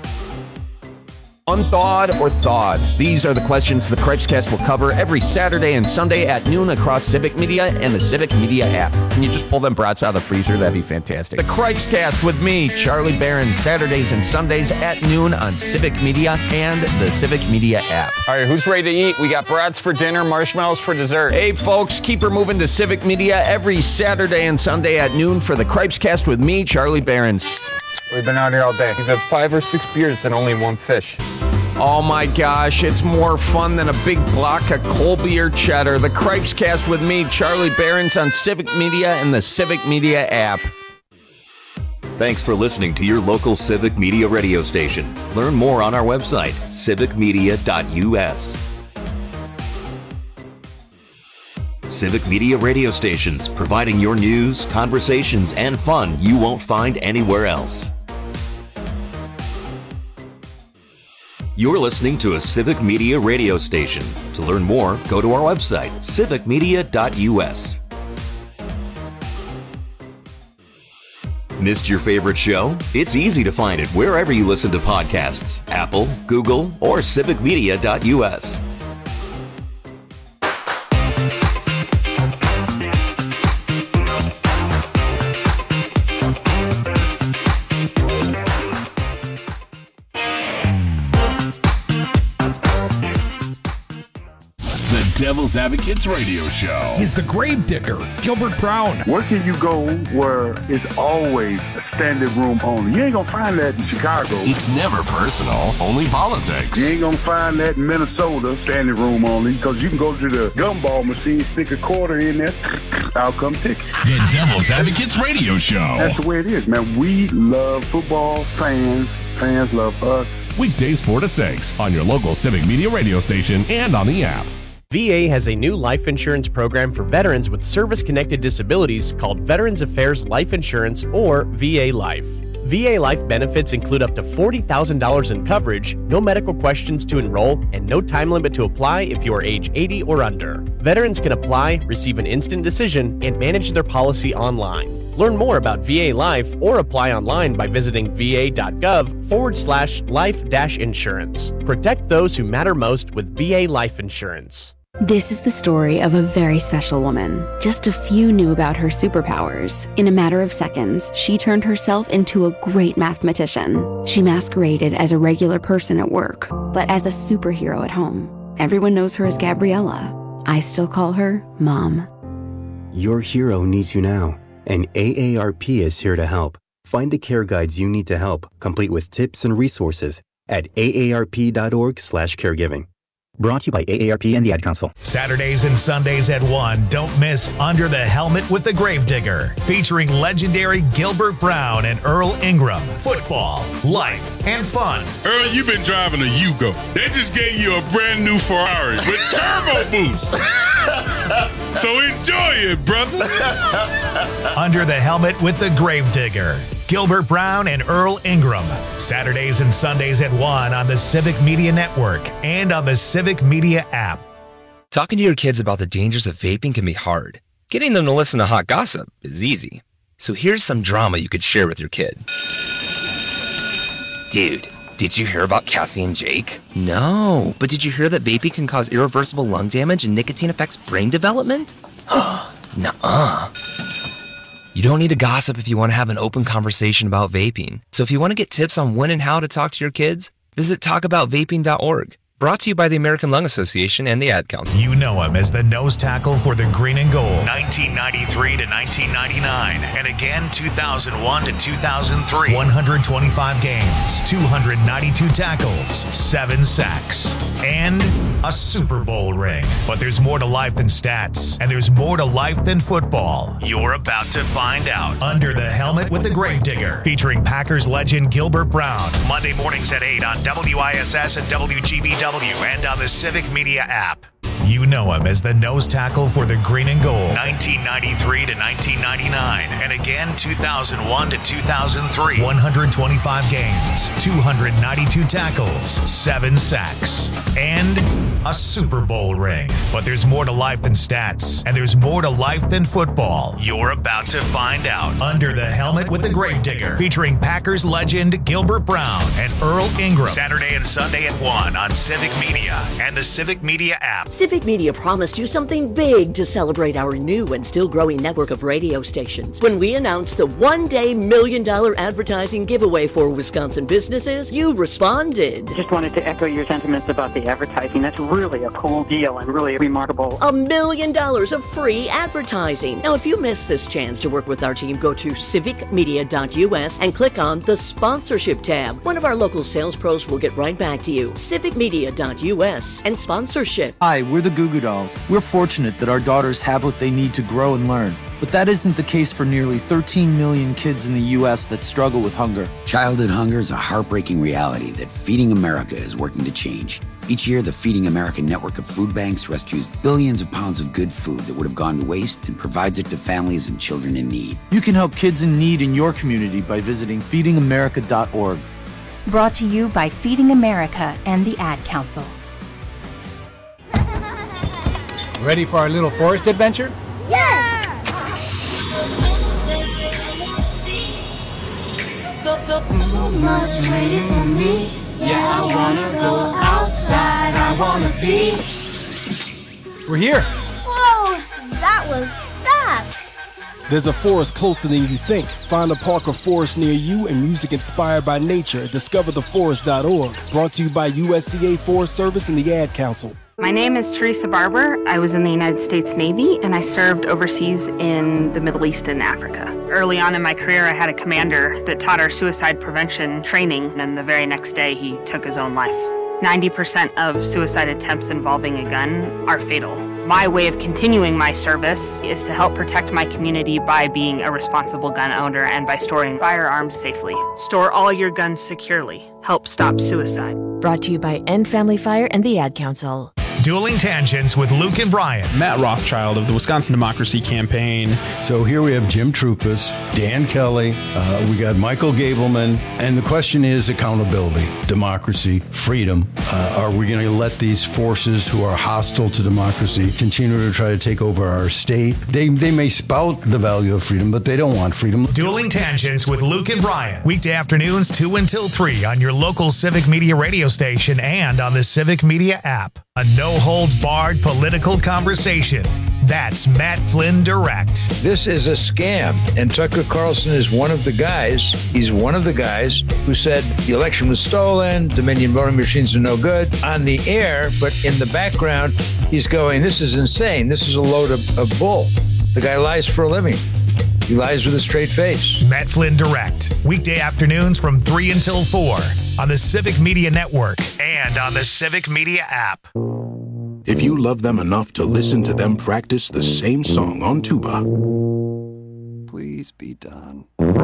Unthawed or thawed? These are the questions the Cripescast will cover every Saturday and Sunday at noon across Civic Media and the Civic Media app. Can you just pull them brats out of the freezer? That'd be fantastic. The Cripescast with me, Charlie Behrens, Saturdays and Sundays at noon on Civic Media and the Civic Media app. All right, who's ready to eat? We got brats for dinner, marshmallows for dessert. Hey, folks, keep her moving to Civic Media every Saturday and Sunday at noon for the Cripescast with me, Charlie Behrens. We've been out here all day. We've had five or six beers and only one fish. Oh my gosh, it's more fun than a big block of Colby or cheddar. The Cripescast with me, Charlie Behrens, on Civic Media and the Civic Media app. Thanks for listening to your local Civic Media radio station. Learn more on our website, civic media dot u s. Civic Media radio stations, providing your news, conversations, and fun you won't find anywhere else. You're listening to a Civic Media radio station. To learn more, go to our website, civic media dot u s. Missed your favorite show? It's easy to find it wherever you listen to podcasts, Apple, Google, or civic media dot u s. Devil's Advocates radio show. He's the gravedigger, Gilbert Brown. Where can you go where it's always a standing room only? You ain't gonna find that in Chicago. It's never personal, only politics. You ain't gonna find that in Minnesota, standing room only, because you can go to the gumball machine, stick a quarter in there, I'll come ticket. The Devil's Advocates radio show. That's the way it is, man. We love football, fans, fans love us. Weekdays four to six on your local Civic Media radio station and on the app. V A has a new life insurance program for veterans with service-connected disabilities called Veterans Affairs Life Insurance, or V A Life. V A Life benefits include up to forty thousand dollars in coverage, no medical questions to enroll, and no time limit to apply if you are age eighty or under. Veterans can apply, receive an instant decision, and manage their policy online. Learn more about V A Life or apply online by visiting va.gov forward slash life dash insurance. Protect those who matter most with V A Life Insurance. This is the story of a very special woman. Just a few knew about her superpowers. In a matter of seconds, she turned herself into a great mathematician. She masqueraded as a regular person at work, but as a superhero at home. Everyone knows her as Gabriella. I still call her Mom. Your hero needs you now, and A A R P is here to help. Find the care guides you need to help, complete with tips and resources at A A R P dot org slash caregiving. Brought to you by A A R P and the Ad Council. Saturdays and Sundays at one. Don't miss Under the Helmet with the Gravedigger, featuring legendary Gilbert Brown and Earl Ingram. Football, life, and fun. Earl, you've been driving a Yugo. They just gave you a brand new Ferrari with turbo boost. So enjoy it, brother. Under the Helmet with the Gravedigger. Gilbert Brown and Earl Ingram. Saturdays and Sundays at one on the Civic Media Network and on the Civic Media app. Talking to your kids about the dangers of vaping can be hard. Getting them to listen to hot gossip is easy. So here's some drama you could share with your kid. Dude, did you hear about Cassie and Jake? No, but did you hear that vaping can cause irreversible lung damage and nicotine affects brain development? Nuh-uh. You don't need to gossip if you want to have an open conversation about vaping. So if you want to get tips on when and how to talk to your kids, visit talk about vaping dot org. Brought to you by the American Lung Association and the Ad Council. You know him as the nose tackle for the Green and Gold, nineteen ninety-three to nineteen ninety-nine, and again two thousand one to two thousand three. one hundred twenty-five games, two hundred ninety-two tackles, seven sacks, and a Super Bowl ring. But there's more to life than stats, and there's more to life than football. You're about to find out. Under the Helmet with the Gravedigger, featuring Packers legend Gilbert Brown, Monday mornings at eight on W I S S and W G B W. And on the Civic Media app. You know him as the nose tackle for the Green and Gold, nineteen ninety-three to nineteen ninety-nine, and again two thousand one to two thousand three. one hundred twenty-five games, two hundred ninety-two tackles, seven sacks, and a Super Bowl ring. But there's more to life than stats, and there's more to life than football. You're about to find out. Under the Helmet with the Gravedigger, featuring Packers legend Gilbert Brown and Earl Ingram. Saturday and Sunday at one on Civic Media and the Civic Media app. Civic Media promised you something big to celebrate our new and still growing network of radio stations. When we announced the one-day million dollar advertising giveaway for Wisconsin businesses, you responded. Just wanted to echo your sentiments about the advertising. That's really a cool deal and really remarkable. A million dollars of free advertising. Now, if you missed this chance to work with our team, go to civic media dot u s and click on the sponsorship tab. One of our local sales pros will get right back to you. civic media dot u s and sponsorship. Hi, we're the Goo Goo Dolls. We're fortunate that our daughters have what they need to grow and learn. But that isn't the case for nearly thirteen million kids in the U S that struggle with hunger. Childhood hunger is a heartbreaking reality that Feeding America is working to change. Each year, the Feeding America network of food banks rescues billions of pounds of good food that would have gone to waste and provides it to families and children in need. You can help kids in need in your community by visiting feeding america dot org. Brought to you by Feeding America and the Ad Council. Ready for our little forest adventure? Yes! So much waiting for me. Yeah, I wanna go outside. I wanna be. We're here. Whoa, that was fast. There's a forest closer than you think. Find a park or forest near you and music inspired by nature at discover the forest dot org. Brought to you by U S D A Forest Service and the Ad Council. My name is Teresa Barber. I was in the United States Navy and I served overseas in the Middle East and Africa. Early on in my career, I had a commander that taught our suicide prevention training, and the very next day he took his own life. ninety percent of suicide attempts involving a gun are fatal. My way of continuing my service is to help protect my community by being a responsible gun owner and by storing firearms safely. Store all your guns securely. Help stop suicide. Brought to you by End Family Fire and the Ad Council. Dueling Tangents with Luke and Brian. Matt Rothschild of the Wisconsin Democracy Campaign. So here we have Jim Troupas, Dan Kelly, uh, we got Michael Gableman, and the question is accountability, democracy, freedom. Uh, are we going to let these forces who are hostile to democracy continue to try to take over our state? They, they may spout the value of freedom, but they don't want freedom. Dueling Tangents with Luke and Brian. Weekday afternoons two until three on your local Civic Media radio station and on the Civic Media app. A no-holds-barred political conversation. That's Matt Flynn Direct. This is a scam, and Tucker Carlson is one of the guys. He's one of the guys who said the election was stolen, Dominion voting machines are no good on the air, but in the background, he's going, this is insane. This is a load of, of bull. The guy lies for a living. He lies with a straight face. Matt Flynn Direct. Weekday afternoons from three until four on the Civic Media Network and on the Civic Media app. If you love them enough to listen to them practice the same song on tuba, please be done.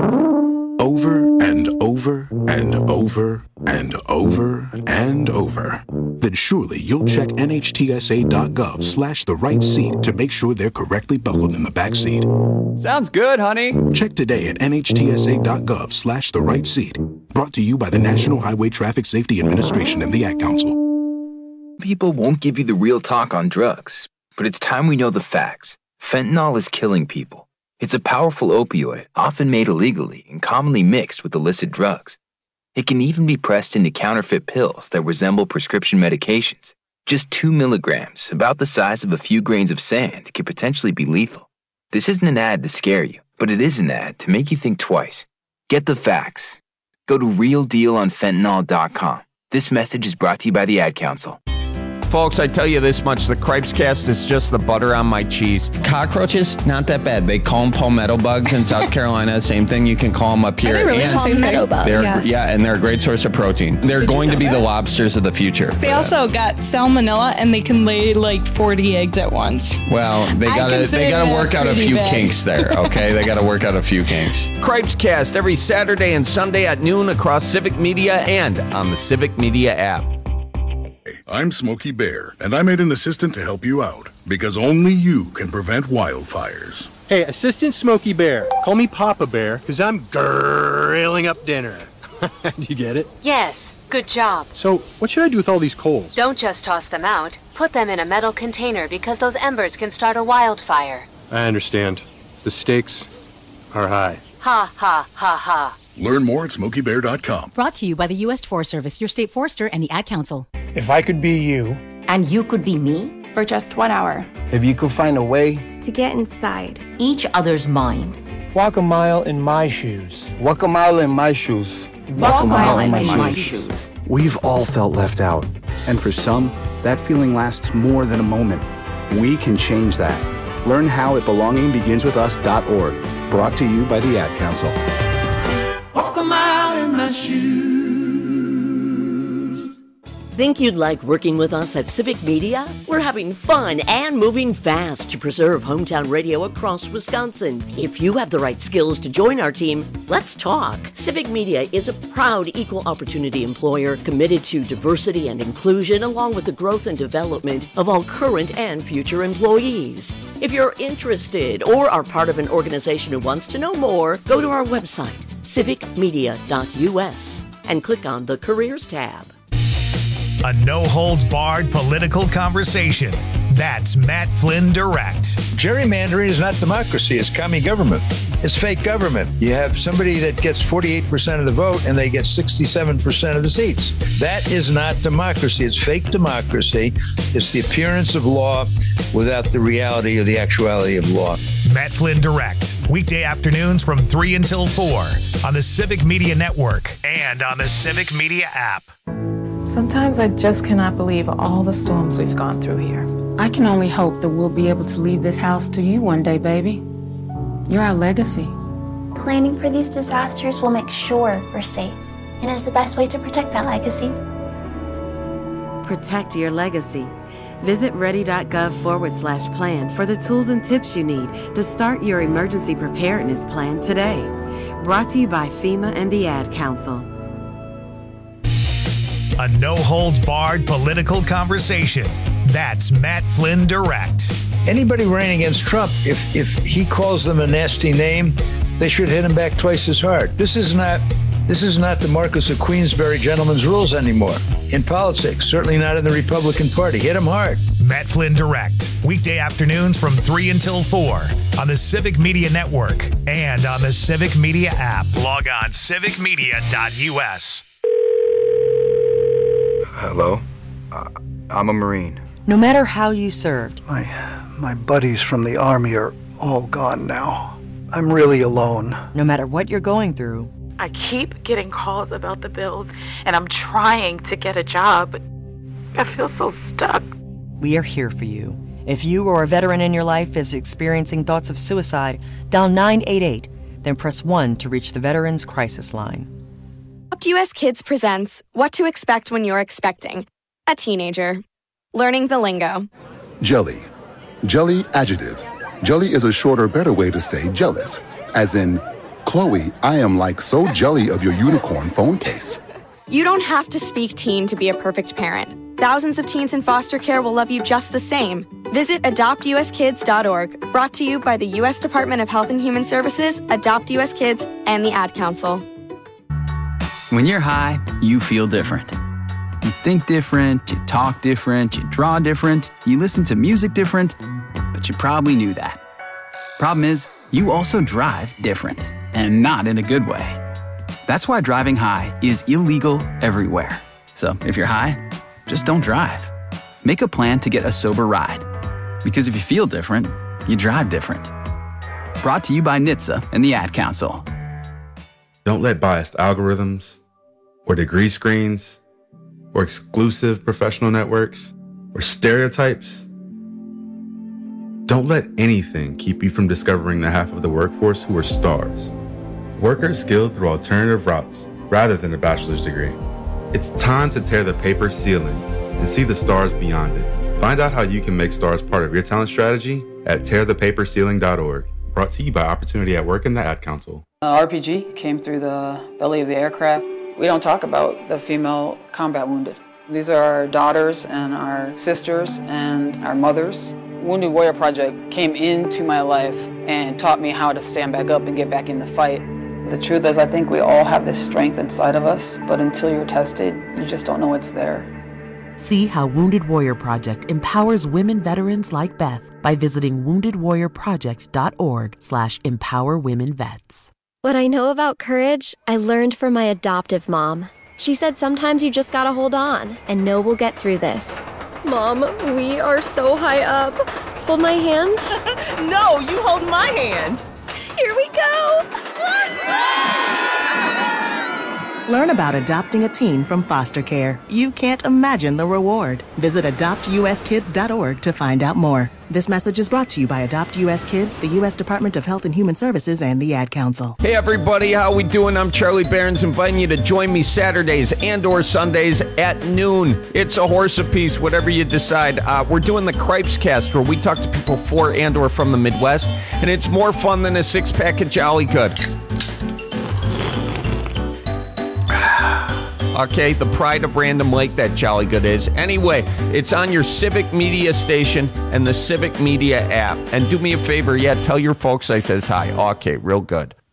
Over and over and over and over and over, then surely you'll check N H T S A dot gov slash the right seat to make sure they're correctly buckled in the back seat. Sounds good, honey. Check today at N H T S A dot gov slash the right seat. Brought to you by the National Highway Traffic Safety Administration and the Ad Council. People won't give you the real talk on drugs, but it's time we know the facts. Fentanyl is killing people. It's a powerful opioid, often made illegally and commonly mixed with illicit drugs. It can even be pressed into counterfeit pills that resemble prescription medications. Just two milligrams, about the size of a few grains of sand, can potentially be lethal. This isn't an ad to scare you, but it is an ad to make you think twice. Get the facts. Go to real deal on fentanyl dot com. This message is brought to you by the Ad Council. Folks, I tell you this much, the Cripescast is just the butter on my cheese. Cockroaches, not that bad. They call them palmetto bugs in South Carolina. Same thing, you can call them up here. Are they really and palmetto bugs? Yes. Yeah, and they're a great source of protein. They're Did going you to be know the that? lobsters of the future. They also got salmonella, and they can lay like forty eggs at once. Well, they I gotta consider they gotta that work out a pretty few bad. kinks there, okay? They gotta work out a few kinks. Cripescast every Saturday and Sunday at noon across Civic Media and on the Civic Media app. I'm Smokey Bear, and I made an assistant to help you out, because only you can prevent wildfires. Hey, Assistant Smokey Bear. Call me Papa Bear, because I'm grilling up dinner. Do you get it? Yes, good job. So, what should I do with all these coals? Don't just toss them out. Put them in a metal container because those embers can start a wildfire. I understand. The stakes are high. Ha, ha, ha, ha. Learn more at smokey bear dot com. Brought to you by the U S Forest Service, your state forester, and the Ad Council. If I could be you. And you could be me? For just one hour. If you could find a way. To get inside. Each other's mind. Walk a mile in my shoes. Walk a mile in my shoes. Walk a mile in my, my shoes. shoes. We've all felt left out. And for some, that feeling lasts more than a moment. We can change that. Learn how at belonging begins with us dot org. Brought to you by the Ad Council. Walk a mile in my shoes. Think you'd like working with us at Civic Media? We're having fun and moving fast to preserve hometown radio across Wisconsin. If you have the right skills to join our team, let's talk. Civic Media is a proud equal opportunity employer committed to diversity and inclusion, along with the growth and development of all current and future employees. If you're interested or are part of an organization who wants to know more, go to our website, civic media dot u s, and click on the Careers tab. A no-holds-barred political conversation. That's Matt Flynn Direct. Gerrymandering is not democracy. It's commie government. It's fake government. You have somebody that gets forty-eight percent of the vote and they get sixty-seven percent of the seats. That is not democracy. It's fake democracy. It's the appearance of law without the reality or the actuality of law. Matt Flynn Direct. Weekday afternoons from three until four on the Civic Media Network and on the Civic Media app. Sometimes I just cannot believe all the storms we've gone through here. I can only hope that we'll be able to leave this house to you one day, baby. You're our legacy. Planning for these disasters will make sure we're safe, and is the best way to protect that legacy. Protect your legacy. Visit ready.gov forward slash plan for the tools and tips you need to start your emergency preparedness plan today. Brought to you by FEMA and the Ad Council. A no-holds-barred political conversation. That's Matt Flynn Direct. Anybody running against Trump, if if he calls them a nasty name, they should hit him back twice as hard. This is not this is not the Marquis of Queensberry gentleman's rules anymore in politics, certainly not in the Republican Party. Hit him hard. Matt Flynn Direct. Weekday afternoons from three until four on the Civic Media Network and on the Civic Media app. Log on civic media dot u s. Hello? Uh, I'm a Marine. No matter how you served. My, my buddies from the Army are all gone now. I'm really alone. No matter what you're going through. I keep getting calls about the bills, and I'm trying to get a job, but I feel so stuck. We are here for you. If you or a veteran in your life is experiencing thoughts of suicide, dial nine eight eight, then press one to reach the Veterans Crisis Line. Adopt U S Kids presents What to Expect When You're Expecting a Teenager. Learning the lingo. Jelly. Jelly adjective. Jelly is a shorter, better way to say jealous. As in, Chloe, I am like so jelly of your unicorn phone case. You don't have to speak teen to be a perfect parent. Thousands of teens in foster care will love you just the same. Visit adopt u s kids dot org. Brought to you by the U S Department of Health and Human Services, Adopt U S Kids, and the Ad Council. When you're high, you feel different. You think different, you talk different, you draw different, you listen to music different, but you probably knew that. Problem is, you also drive different, and not in a good way. That's why driving high is illegal everywhere. So if you're high, just don't drive. Make a plan to get a sober ride. Because if you feel different, you drive different. Brought to you by N H T S A and the Ad Council. Don't let biased algorithms, or degree screens, or exclusive professional networks, or stereotypes. Don't let anything keep you from discovering the half of the workforce who are stars. Workers skilled through alternative routes rather than a bachelor's degree. It's time to tear the paper ceiling and see the stars beyond it. Find out how you can make stars part of your talent strategy at tear the paper ceiling dot org. Brought to you by Opportunity at Work and the Ad Council. Uh, R P G came through the belly of the aircraft. We don't talk about the female combat wounded. These are our daughters and our sisters and our mothers. Wounded Warrior Project came into my life and taught me how to stand back up and get back in the fight. The truth is, I think we all have this strength inside of us, but until you're tested, you just don't know it's there. See how Wounded Warrior Project empowers women veterans like Beth by visiting wounded warrior project dot org slash empower women vets. What I know about courage, I learned from my adoptive mom. She said sometimes you just gotta hold on and know we'll get through this. Mom, we are so high up. Hold my hand. No, you hold my hand. Here we go. Learn about adopting a teen from foster care. You can't imagine the reward. Visit adopt u s kids dot org to find out more. This message is brought to you by Adopt U S Kids, the U S Department of Health and Human Services, and the Ad Council. Hey everybody, how we doing? I'm Charlie Barons, inviting you to join me Saturdays and or Sundays at noon. It's a horse apiece, whatever you decide. Uh, we're doing the Cripes Cast, where we talk to people for and or from the Midwest, and it's more fun than a six-pack of Jolly Good. Okay, the pride of Random Lake, that Jolly Good is. Anyway, it's on your Civic Media station and the Civic Media app. And do me a favor, yeah, tell your folks I says hi. Okay, real good.